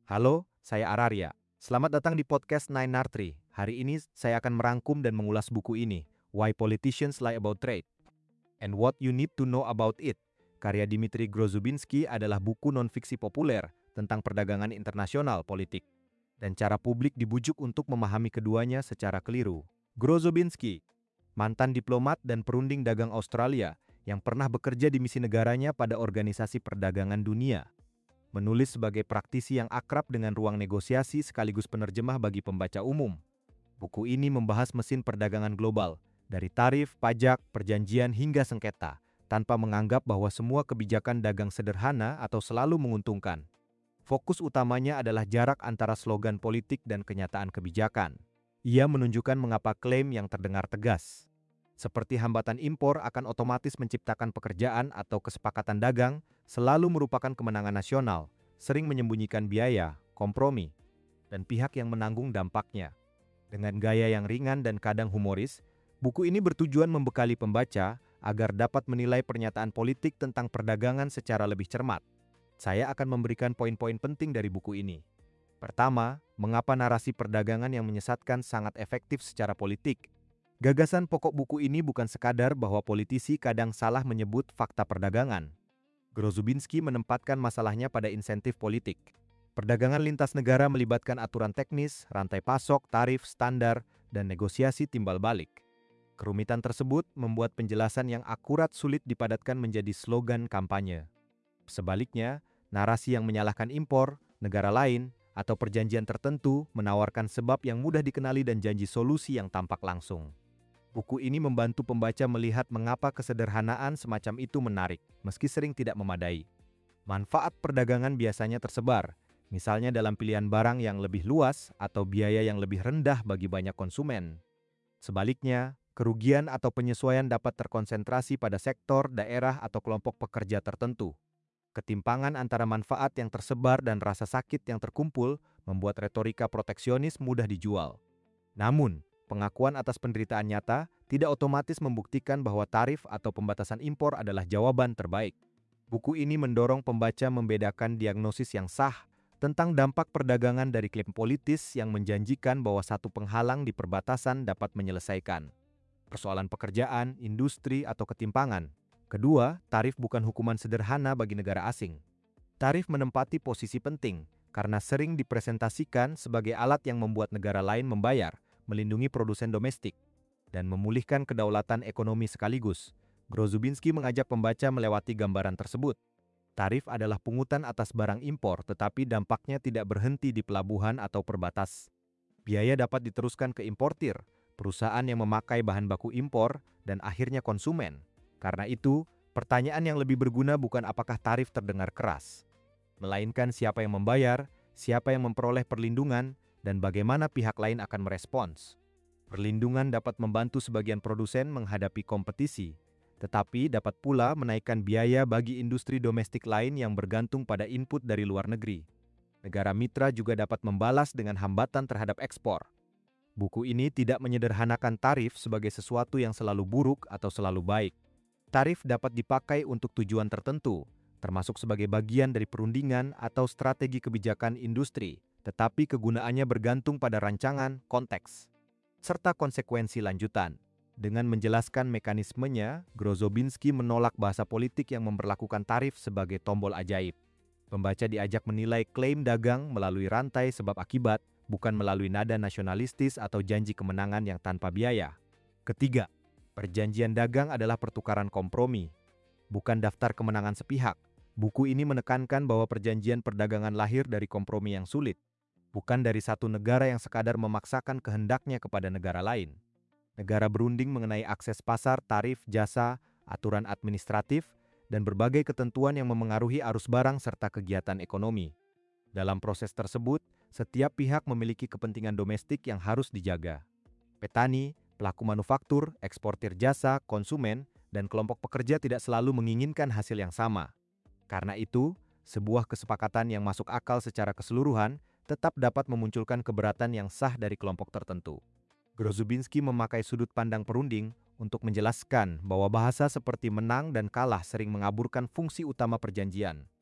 Halo, saya Araria. Selamat datang di podcast Nine Nartri. Hari ini saya akan merangkum dan mengulas buku ini, Why Politicians Lie About Trade, and What You Need to Know About It. Karya Dmitry Grozubinsky adalah buku non-fiksi populer tentang perdagangan internasional politik, dan cara publik dibujuk untuk memahami keduanya secara keliru. Grozubinsky, mantan diplomat dan perunding dagang Australia yang pernah bekerja di misi negaranya pada Organisasi Perdagangan Dunia, menulis sebagai praktisi yang akrab dengan ruang negosiasi sekaligus penerjemah bagi pembaca umum. Buku ini membahas mesin perdagangan global, dari tarif, pajak, perjanjian hingga sengketa, tanpa menganggap bahwa semua kebijakan dagang sederhana atau selalu menguntungkan. Fokus utamanya adalah jarak antara slogan politik dan kenyataan kebijakan. Ia menunjukkan mengapa klaim yang terdengar tegas, seperti hambatan impor akan otomatis menciptakan pekerjaan atau kesepakatan dagang, selalu merupakan kemenangan nasional, sering menyembunyikan biaya, kompromi, dan pihak yang menanggung dampaknya. Dengan gaya yang ringan dan kadang humoris, buku ini bertujuan membekali pembaca agar dapat menilai pernyataan politik tentang perdagangan secara lebih cermat. Saya akan memberikan poin-poin penting dari buku ini. Pertama, mengapa narasi perdagangan yang menyesatkan sangat efektif secara politik. Gagasan pokok buku ini bukan sekadar bahwa politisi kadang salah menyebut fakta perdagangan. Grozubinsky menempatkan masalahnya pada insentif politik. Perdagangan lintas negara melibatkan aturan teknis, rantai pasok, tarif, standar, dan negosiasi timbal balik. Kerumitan tersebut membuat penjelasan yang akurat sulit dipadatkan menjadi slogan kampanye. Sebaliknya, narasi yang menyalahkan impor, negara lain, atau perjanjian tertentu menawarkan sebab yang mudah dikenali dan janji solusi yang tampak langsung. Buku ini membantu pembaca melihat mengapa kesederhanaan semacam itu menarik, meski sering tidak memadai. Manfaat perdagangan biasanya tersebar, misalnya dalam pilihan barang yang lebih luas atau biaya yang lebih rendah bagi banyak konsumen. Sebaliknya, kerugian atau penyesuaian dapat terkonsentrasi pada sektor, daerah, atau kelompok pekerja tertentu. Ketimpangan antara manfaat yang tersebar dan rasa sakit yang terkumpul membuat retorika proteksionis mudah dijual. Namun, pengakuan atas penderitaan nyata tidak otomatis membuktikan bahwa tarif atau pembatasan impor adalah jawaban terbaik. Buku ini mendorong pembaca membedakan diagnosis yang sah tentang dampak perdagangan dari klaim politis yang menjanjikan bahwa satu penghalang di perbatasan dapat menyelesaikan persoalan pekerjaan, industri, atau ketimpangan. Kedua, tarif bukan hukuman sederhana bagi negara asing. Tarif menempati posisi penting karena sering dipresentasikan sebagai alat yang membuat negara lain membayar, melindungi produsen domestik, dan memulihkan kedaulatan ekonomi sekaligus. Grozubinsky mengajak pembaca melewati gambaran tersebut. Tarif adalah pungutan atas barang impor, tetapi dampaknya tidak berhenti di pelabuhan atau perbatas. Biaya dapat diteruskan ke importir, perusahaan yang memakai bahan baku impor, dan akhirnya konsumen. Karena itu, pertanyaan yang lebih berguna bukan apakah tarif terdengar keras, melainkan siapa yang membayar, siapa yang memperoleh perlindungan, dan bagaimana pihak lain akan merespons. Perlindungan dapat membantu sebagian produsen menghadapi kompetisi, tetapi dapat pula menaikkan biaya bagi industri domestik lain yang bergantung pada input dari luar negeri. Negara mitra juga dapat membalas dengan hambatan terhadap ekspor. Buku ini tidak menyederhanakan tarif sebagai sesuatu yang selalu buruk atau selalu baik. Tarif dapat dipakai untuk tujuan tertentu, termasuk sebagai bagian dari perundingan atau strategi kebijakan industri, tetapi kegunaannya bergantung pada rancangan, konteks, serta konsekuensi lanjutan. Dengan menjelaskan mekanismenya, Grozubinsky menolak bahasa politik yang memperlakukan tarif sebagai tombol ajaib. Pembaca diajak menilai klaim dagang melalui rantai sebab akibat, bukan melalui nada nasionalistis atau janji kemenangan yang tanpa biaya. Ketiga, perjanjian dagang adalah pertukaran kompromi, bukan daftar kemenangan sepihak. Buku ini menekankan bahwa perjanjian perdagangan lahir dari kompromi yang sulit, bukan dari satu negara yang sekadar memaksakan kehendaknya kepada negara lain. Negara berunding mengenai akses pasar, tarif, jasa, aturan administratif, dan berbagai ketentuan yang memengaruhi arus barang serta kegiatan ekonomi. Dalam proses tersebut, setiap pihak memiliki kepentingan domestik yang harus dijaga. Petani, pelaku manufaktur, eksportir jasa, konsumen, dan kelompok pekerja tidak selalu menginginkan hasil yang sama. Karena itu, sebuah kesepakatan yang masuk akal secara keseluruhan tetap dapat memunculkan keberatan yang sah dari kelompok tertentu. Grozubinsky memakai sudut pandang perunding untuk menjelaskan bahwa bahasa seperti menang dan kalah sering mengaburkan fungsi utama perjanjian.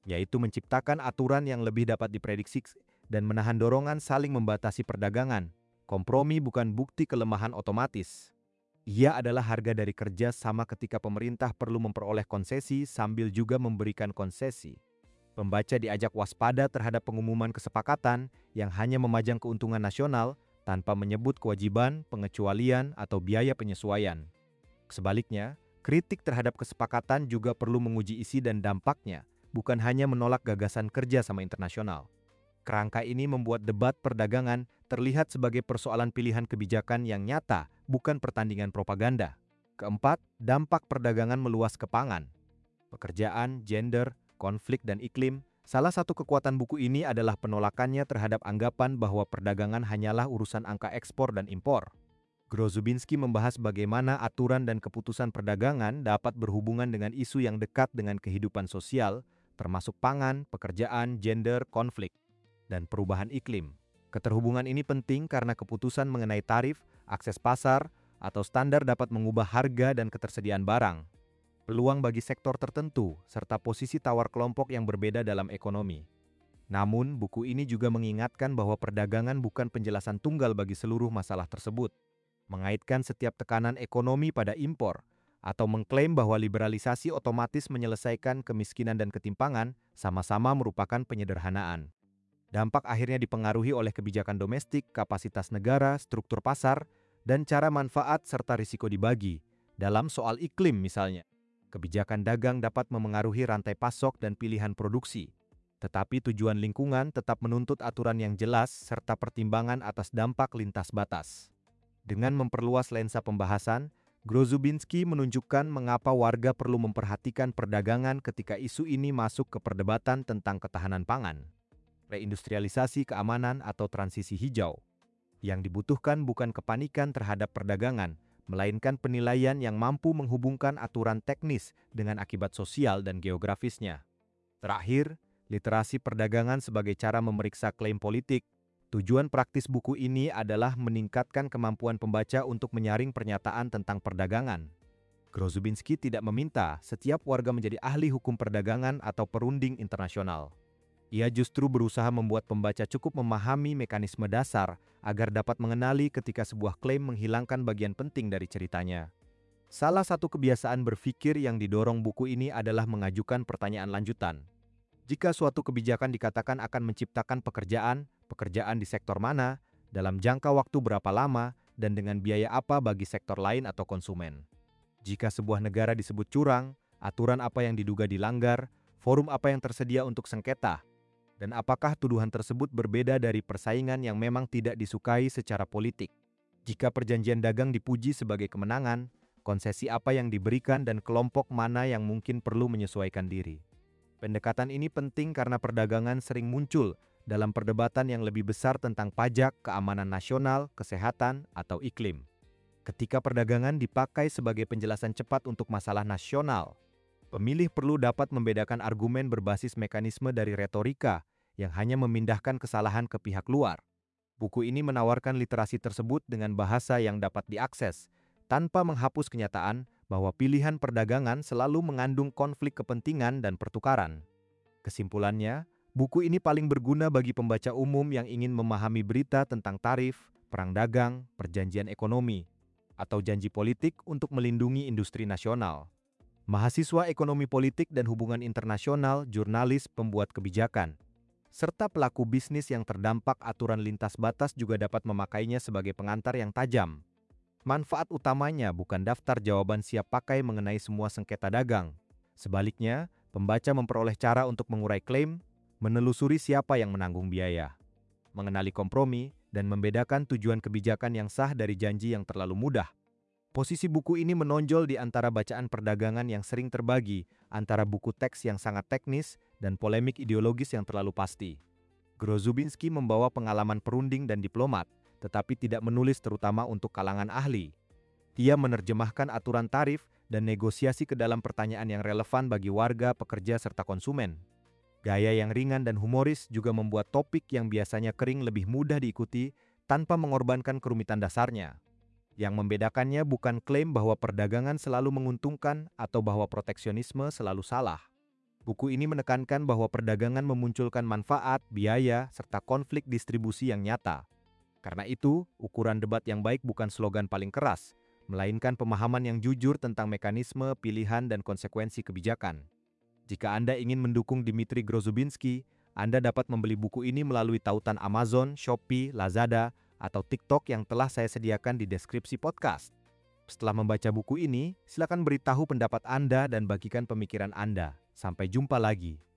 yaitu menciptakan aturan yang lebih dapat diprediksi dan menahan dorongan saling membatasi perdagangan. Kompromi bukan bukti kelemahan otomatis. Ia adalah harga dari kerja sama ketika pemerintah perlu memperoleh konsesi sambil juga memberikan konsesi. Pembaca diajak waspada terhadap pengumuman kesepakatan yang hanya memajang keuntungan nasional tanpa menyebut kewajiban, pengecualian, atau biaya penyesuaian. Sebaliknya, kritik terhadap kesepakatan juga perlu menguji isi dan dampaknya, bukan hanya menolak gagasan kerja sama internasional. Kerangka ini membuat debat perdagangan terlihat sebagai persoalan pilihan kebijakan yang nyata, bukan pertandingan propaganda. Keempat, dampak perdagangan meluas ke pangan. Pekerjaan, gender, konflik, dan iklim. Salah satu kekuatan buku ini adalah penolakannya terhadap anggapan bahwa perdagangan hanyalah urusan angka ekspor dan impor. Grozubinski membahas bagaimana aturan dan keputusan perdagangan dapat berhubungan dengan isu yang dekat dengan kehidupan sosial, termasuk pangan, pekerjaan, gender, konflik, dan perubahan iklim. Keterhubungan ini penting karena keputusan mengenai tarif, akses pasar, atau standar dapat mengubah harga dan ketersediaan barang, peluang bagi sektor tertentu, serta posisi tawar kelompok yang berbeda dalam ekonomi. Namun, buku ini juga mengingatkan bahwa perdagangan bukan penjelasan tunggal bagi seluruh masalah tersebut. Mengaitkan setiap tekanan ekonomi pada impor, atau mengklaim bahwa liberalisasi otomatis menyelesaikan kemiskinan dan ketimpangan, sama-sama merupakan penyederhanaan. Dampak akhirnya dipengaruhi oleh kebijakan domestik, kapasitas negara, struktur pasar, dan cara manfaat serta risiko dibagi. Dalam soal iklim misalnya, kebijakan dagang dapat memengaruhi rantai pasok dan pilihan produksi. Tetapi tujuan lingkungan tetap menuntut aturan yang jelas serta pertimbangan atas dampak lintas batas. Dengan memperluas lensa pembahasan, Grozubinski menunjukkan mengapa warga perlu memperhatikan perdagangan ketika isu ini masuk ke perdebatan tentang ketahanan pangan, reindustrialisasi, keamanan, atau transisi hijau. Yang dibutuhkan bukan kepanikan terhadap perdagangan, melainkan penilaian yang mampu menghubungkan aturan teknis dengan akibat sosial dan geografisnya. Terakhir, literasi perdagangan sebagai cara memeriksa klaim politik. Tujuan praktis buku ini adalah meningkatkan kemampuan pembaca untuk menyaring pernyataan tentang perdagangan. Grozubinski tidak meminta setiap warga menjadi ahli hukum perdagangan atau perunding internasional. Ia justru berusaha membuat pembaca cukup memahami mekanisme dasar agar dapat mengenali ketika sebuah klaim menghilangkan bagian penting dari ceritanya. Salah satu kebiasaan berpikir yang didorong buku ini adalah mengajukan pertanyaan lanjutan. Jika suatu kebijakan dikatakan akan menciptakan pekerjaan di sektor mana, dalam jangka waktu berapa lama, dan dengan biaya apa bagi sektor lain atau konsumen. Jika sebuah negara disebut curang, aturan apa yang diduga dilanggar, forum apa yang tersedia untuk sengketa, dan apakah tuduhan tersebut berbeda dari persaingan yang memang tidak disukai secara politik? Jika perjanjian dagang dipuji sebagai kemenangan, konsesi apa yang diberikan dan kelompok mana yang mungkin perlu menyesuaikan diri? Pendekatan ini penting karena perdagangan sering muncul dalam perdebatan yang lebih besar tentang pajak, keamanan nasional, kesehatan, atau iklim. Ketika perdagangan dipakai sebagai penjelasan cepat untuk masalah nasional, pemilih perlu dapat membedakan argumen berbasis mekanisme dari retorika yang hanya memindahkan kesalahan ke pihak luar. Buku ini menawarkan literasi tersebut dengan bahasa yang dapat diakses, tanpa menghapus kenyataan bahwa pilihan perdagangan selalu mengandung konflik kepentingan dan pertukaran. Kesimpulannya, buku ini paling berguna bagi pembaca umum yang ingin memahami berita tentang tarif, perang dagang, perjanjian ekonomi, atau janji politik untuk melindungi industri nasional. Mahasiswa ekonomi politik dan hubungan internasional, jurnalis, pembuat kebijakan, serta pelaku bisnis yang terdampak aturan lintas batas juga dapat memakainya sebagai pengantar yang tajam. Manfaat utamanya bukan daftar jawaban siap pakai mengenai semua sengketa dagang. Sebaliknya, pembaca memperoleh cara untuk mengurai klaim, menelusuri siapa yang menanggung biaya, mengenali kompromi, dan membedakan tujuan kebijakan yang sah dari janji yang terlalu mudah. Posisi buku ini menonjol di antara bacaan perdagangan yang sering terbagi antara buku teks yang sangat teknis dan polemik ideologis yang terlalu pasti. Grozubinski membawa pengalaman perunding dan diplomat, tetapi tidak menulis terutama untuk kalangan ahli. Ia menerjemahkan aturan tarif dan negosiasi ke dalam pertanyaan yang relevan bagi warga, pekerja, serta konsumen. Gaya yang ringan dan humoris juga membuat topik yang biasanya kering lebih mudah diikuti tanpa mengorbankan kerumitan dasarnya. Yang membedakannya bukan klaim bahwa perdagangan selalu menguntungkan atau bahwa proteksionisme selalu salah. Buku ini menekankan bahwa perdagangan memunculkan manfaat, biaya, serta konflik distribusi yang nyata. Karena itu, ukuran debat yang baik bukan slogan paling keras, melainkan pemahaman yang jujur tentang mekanisme, pilihan, dan konsekuensi kebijakan. Jika Anda ingin mendukung Dmitry Grozubinski, Anda dapat membeli buku ini melalui tautan Amazon, Shopee, Lazada, atau TikTok yang telah saya sediakan di deskripsi podcast. Setelah membaca buku ini, silakan beritahu pendapat Anda dan bagikan pemikiran Anda. Sampai jumpa lagi.